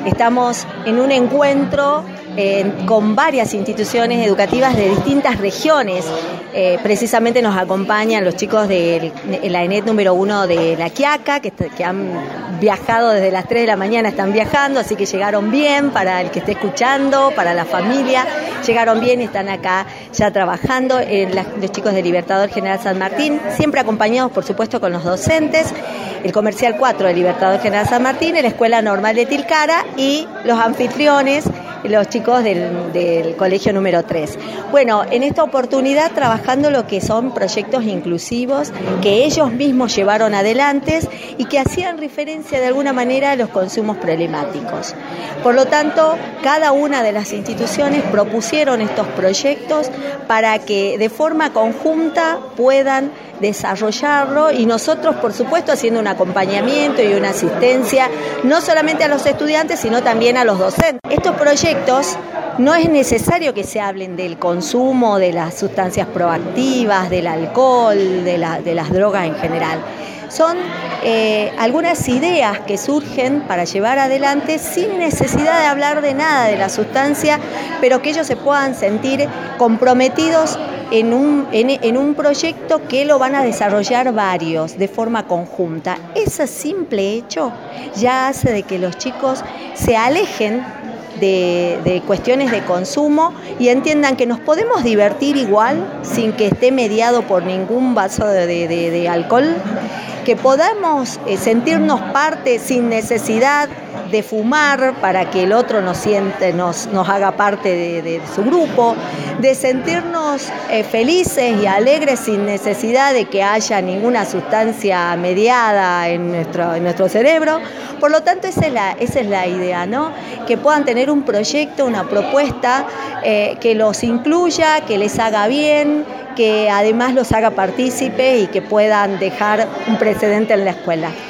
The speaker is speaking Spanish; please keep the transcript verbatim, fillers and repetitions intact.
Estamos en un encuentro eh, con varias instituciones educativas de distintas regiones. Eh, precisamente nos acompañan los chicos de la ENET número uno de La Quiaca, que, que han viajado desde las tres de la mañana, están viajando, así que llegaron bien para el que esté escuchando, para la familia, llegaron bien y están acá ya trabajando. Eh, la, los chicos de Libertador General San Martín, siempre acompañados por supuesto con los docentes, el Comercial cuatro de Libertador General San Martín, la Escuela Normal de Tilcara y los anfitriones, los chicos del, del colegio número tres. Bueno, en esta oportunidad trabajando lo que son proyectos inclusivos que ellos mismos llevaron adelante y que hacían referencia de alguna manera a los consumos problemáticos. Por lo tanto, cada una de las instituciones propusieron estos proyectos para que de forma conjunta puedan desarrollarlo y nosotros, por supuesto, haciendo un acompañamiento y una asistencia, no solamente a los estudiantes, sino también a los docentes. Estos proyectos no es necesario que se hablen del consumo de las sustancias proactivas, del alcohol, de, la, de las drogas en general. Son eh, algunas ideas que surgen para llevar adelante sin necesidad de hablar de nada de la sustancia, pero que ellos se puedan sentir comprometidos en un, en, en un proyecto que lo van a desarrollar varios de forma conjunta. Ese simple hecho ya hace de que los chicos se alejen De, de cuestiones de consumo y entiendan que nos podemos divertir igual sin que esté mediado por ningún vaso de, de, de alcohol, que podamos eh, sentirnos parte sin necesidad de fumar para que el otro nos siente, nos, nos haga parte de, de, de su grupo, de sentirnos eh, felices y alegres sin necesidad de que haya ninguna sustancia mediada en nuestro, en nuestro cerebro. Por lo tanto, esa es la, esa es la idea, ¿no? Que puedan tener un proyecto, una propuesta eh, que los incluya, que les haga bien, que además los haga partícipes y que puedan dejar un precedente en la escuela.